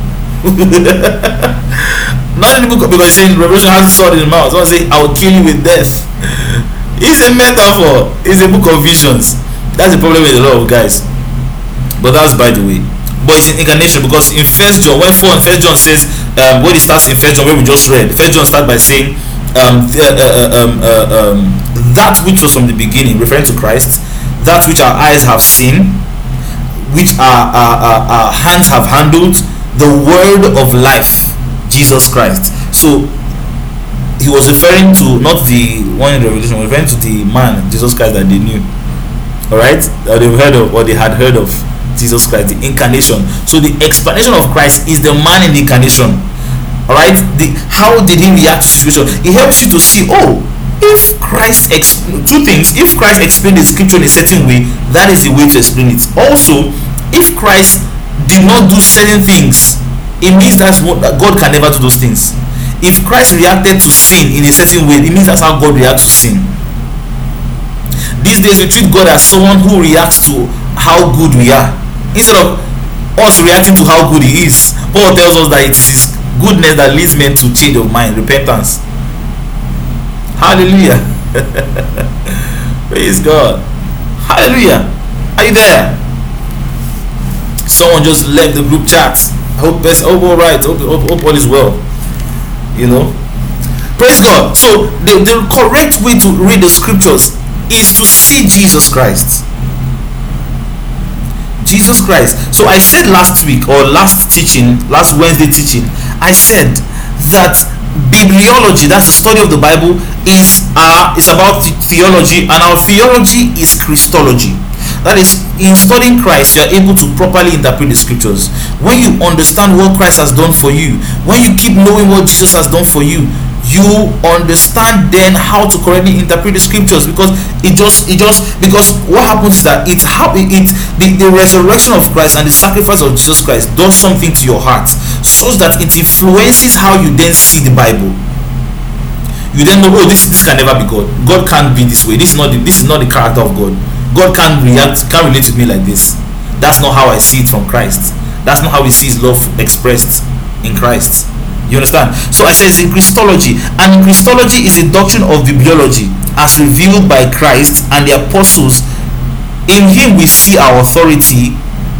Speaker 1: Not in the book of, because saying Revelation has a sword in the mouth. Someone say, "I'll kill you with death." It's a metaphor. It's a book of visions. That's the problem with a lot of guys. But that's by the way. But it's an incarnation, because in First John, when four and First John says, um, when it starts in First John, where we just read, First John starts by saying, um, uh, uh, um, uh, um, that which was from the beginning, referring to Christ, that which our eyes have seen, which our, our, our, our hands have handled, the word of life, Jesus Christ. So he was referring to not the one in Revelation, referring to the man Jesus Christ that they knew. Alright, that they've heard of, or they had heard of Jesus Christ, the incarnation. So the explanation of Christ is the man in the incarnation. Alright, the how did he react to situation? It helps you to see, oh, if Christ exp- two things, if Christ explained the scripture in a certain way, that is the way to explain it. Also, if Christ did not do certain things, it means that's what, that God can never do those things. If Christ reacted to sin in a certain way, it means that's how God reacts to sin. These days we treat God as someone who reacts to how good we are, instead of us reacting to how good he is. Paul tells us that it's his goodness that leads men to change of mind, repentance. Hallelujah. Praise God. Hallelujah. Are you there? Someone just left the group chat. I hope best. Oh, all right. Hope, hope, hope all is well. You know. Praise God. So the, the correct way to read the scriptures is to see Jesus Christ. Jesus Christ. So I said last week, or last teaching, last Wednesday teaching, I said that bibliology, that's the study of the Bible, is uh is about theology, and our theology is Christology. That is, in studying Christ, you are able to properly interpret the scriptures. When you understand what Christ has done for you, when you keep knowing what Jesus has done for you, you understand then how to correctly interpret the scriptures, because it just it just because what happens is that it how it, it the, the resurrection of Christ and the sacrifice of Jesus Christ does something to your heart, so that it influences how you then see the Bible. You then know, oh, this this can never be God. God can't be this way. This is not the, this is not the character of God. God can't react, can't relate with me like this. That's not how I see it from Christ. That's not how he sees love expressed in Christ. You understand? So I say it's in Christology, and Christology is a doctrine of bibliology as revealed by Christ and the apostles. In him we see our authority.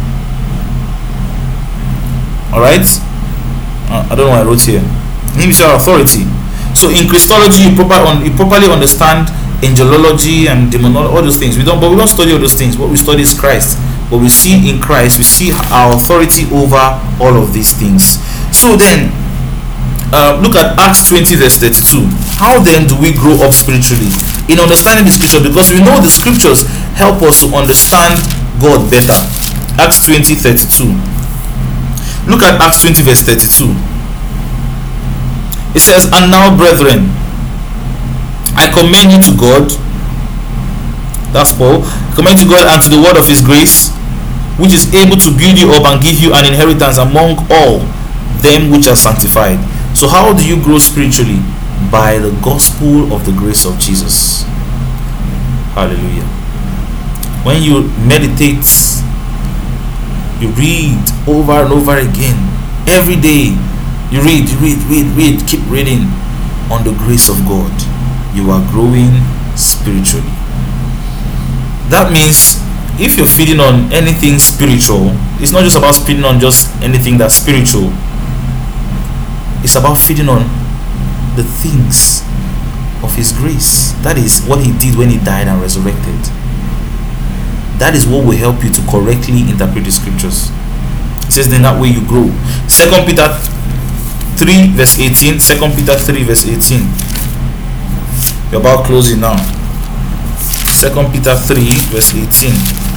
Speaker 1: Alright? Uh, I don't know what I wrote here. In him we see our authority. So in Christology you, proper, you properly understand angelology and demonology, all those things. We don't, but we don't study all those things. What we study is Christ. What we see in Christ, we see our authority over all of these things. So then, uh, look at Acts twenty verse thirty-two. How then do we grow up spiritually? In understanding the scripture, because we know the scriptures help us to understand God better. Acts twenty thirty-two. Look at Acts twenty verse thirty-two. It says, "And now, brethren, I commend you to God That's Paul. Commend to God and to the word of his grace, which is able to build you up and give you an inheritance among all them which are sanctified. So how do you grow spiritually? By the gospel of the grace of Jesus. Hallelujah. When you meditate, you read over and over again, every day you read, you read, read, read, keep reading on the grace of God, you are growing spiritually. That means if you're feeding on anything spiritual, it's not just about feeding on just anything that's spiritual. It's about feeding on the things of his grace. That is what he did when he died and resurrected. That is what will help you to correctly interpret the scriptures. It says then that way you grow. Second Peter three verse eighteen. Second Peter three verse eighteen. We're about closing now. Second Peter three verse eighteen.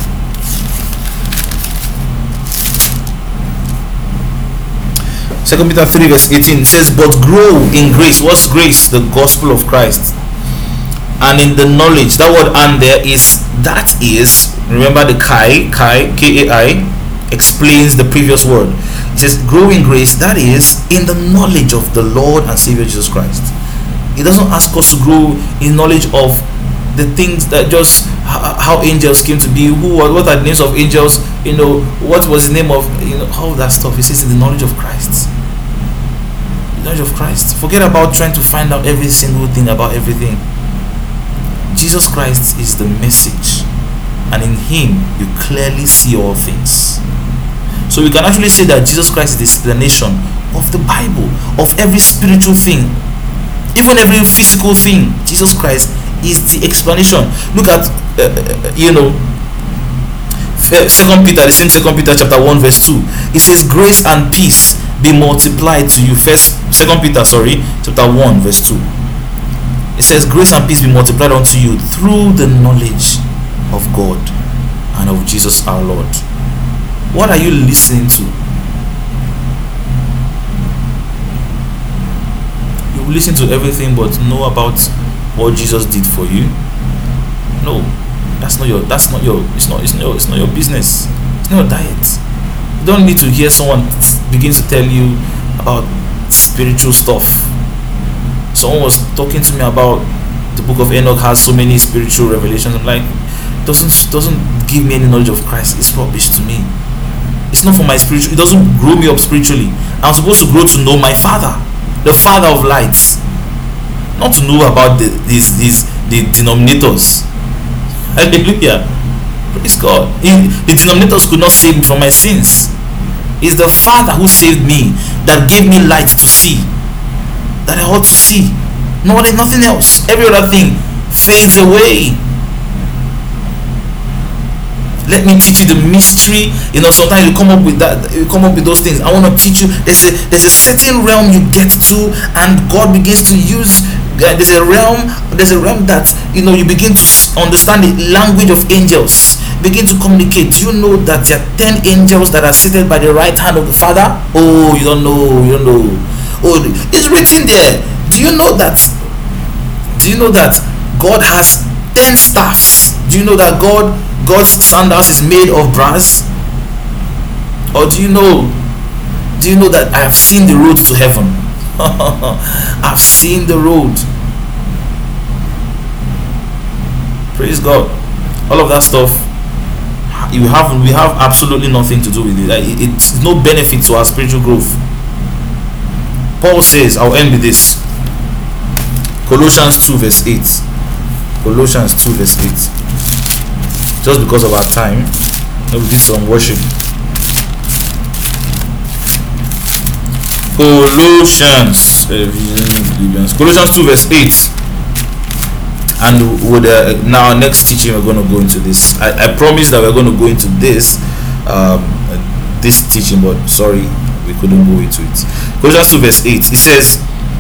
Speaker 1: Second Peter three verse eighteen says, but grow in grace. What's grace? The gospel of Christ. And in the knowledge. That word "and" there is, that is, remember the Kai, Kai, K A I, explains the previous word. It says grow in grace, that is, in the knowledge of the Lord and Savior Jesus Christ. It doesn't ask us to grow in knowledge of the things that just how angels came to be, who what are the names of angels, you know, what was the name of, you know, all that stuff. It says in the knowledge of Christ. The knowledge of Christ. Forget about trying to find out every single thing about everything. Jesus Christ is the message, and in him you clearly see all things. So we can actually say that Jesus Christ is the explanation of the Bible, of every spiritual thing, even every physical thing. Jesus Christ is the explanation. Look at uh, you know Second Peter, the same Second Peter chapter one verse two. It says grace and peace be multiplied to you. First Second Peter sorry chapter one verse two. It says grace and peace be multiplied unto you through the knowledge of God and of Jesus our Lord. What are you listening to? You listen to everything but know about what Jesus did for you? No, that's not your that's not your it's not it's not your, it's not your business. It's not your diet. You don't need to hear someone begin to tell you about spiritual stuff. Someone was talking to me about the book of Enoch has so many spiritual revelations. I'm like, doesn't doesn't give me any knowledge of Christ. It's rubbish to me. It's not for my spiritual. It doesn't grow me up spiritually. I'm supposed to grow to know my Father, the Father of lights, not to know about the, these these the denominators. Hallelujah, praise God. The denominators could not save me from my sins. It's the Father who saved me, that gave me light to see, that I ought to see. No, nothing else. Every other thing fades away. Let me teach you the mystery. You know, sometimes you come up with that, you come up with those things. I want to teach you. There's a there's a certain realm you get to, and God begins to use. Uh, there's a realm. There's a realm that, you know, you begin to understand the language of angels. Begin to communicate. Do you know that there are ten angels that are seated by the right hand of the Father? Oh, you don't know. You don't know. Oh, it's written there. Do you know that? Do you know that God has ten staffs? Do you know that God God's sandals is made of brass? Or do you know? Do you know that I have seen the road to heaven? I've seen the road. Praise God. All of that stuff, you have we have absolutely nothing to do with it. It's no benefit to our spiritual growth. Paul says, I'll end with this. Colossians two verse eight. Colossians two verse eight. Just because of our time, we did some worship. Colossians, Colossians two verse eight. And with uh, now next teaching we're going to go into this. I, I promise that we're going to go into this um, this teaching, but sorry, we couldn't go into it. Colossians two verse eight. It says,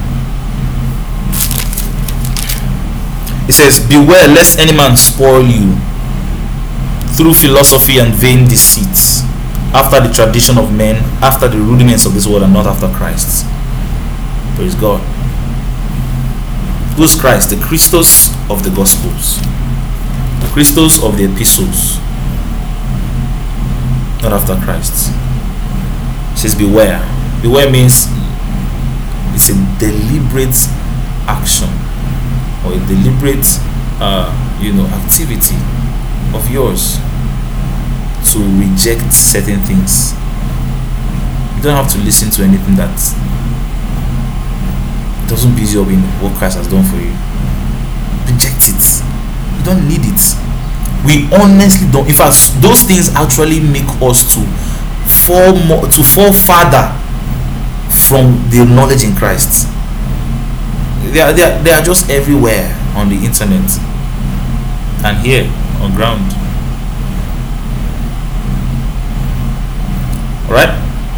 Speaker 1: It says, beware lest any man spoil you through philosophy and vain deceits, after the tradition of men, after the rudiments of this world, and not after Christ. Praise God. Who's Christ? The Christos of the Gospels. Christos of the epistles, not after Christ. It says beware. Beware means it's a deliberate action or a deliberate uh, you know activity of yours to reject certain things. You don't have to listen to anything that doesn't busy up in what Christ has done for you. Reject it. You don't need it. We honestly don't. In fact, those things actually make us to fall more, to fall farther from the knowledge in Christ. They are, they are, they are just everywhere on the internet and here on ground. Alright?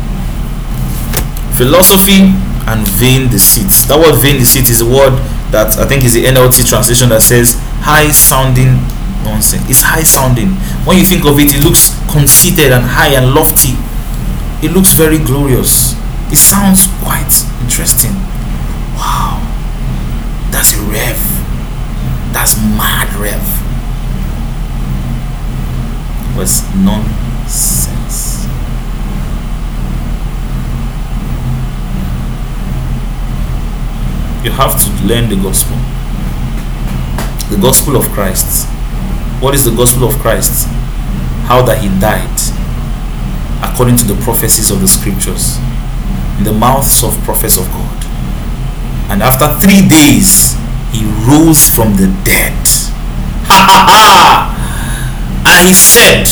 Speaker 1: Philosophy and vain deceit. That word vain deceit is a word that I think is the N L T translation that says high sounding nonsense. It's high sounding. When you think of it, it looks conceited and high and lofty. It looks very glorious. It sounds quite interesting. Wow, that's a rev. That's mad rev. But it's nonsense. You have to learn the gospel. The gospel of Christ. What is the gospel of Christ? How that he died according to the prophecies of the scriptures in the mouths of prophets of God, and after three days he rose from the dead. Ha ha ha! And he said,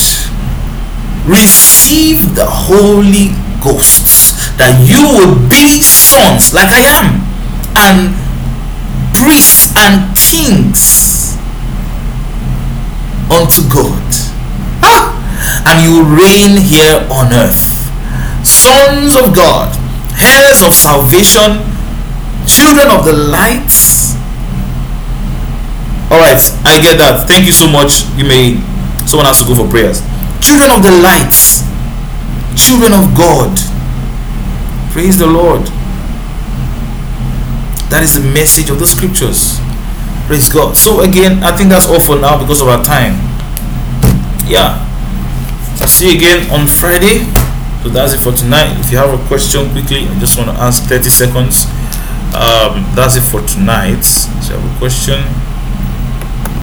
Speaker 1: receive the Holy Ghost, that you will be sons like I am, and priests and kings unto God. Ah! And you reign here on earth. Sons of God, heirs of salvation, children of the light. Alright, I get that. Thank you so much. You may, someone has to go for prayers. Children of the light, children of God. Praise the Lord. That is the message of the scriptures. Praise God. So again, I think that's all for now because of our time. Yeah. I'll see you again on Friday. So that's it for tonight. If you have a question quickly, I just want to ask thirty seconds. Um, that's it for tonight. So I have a question.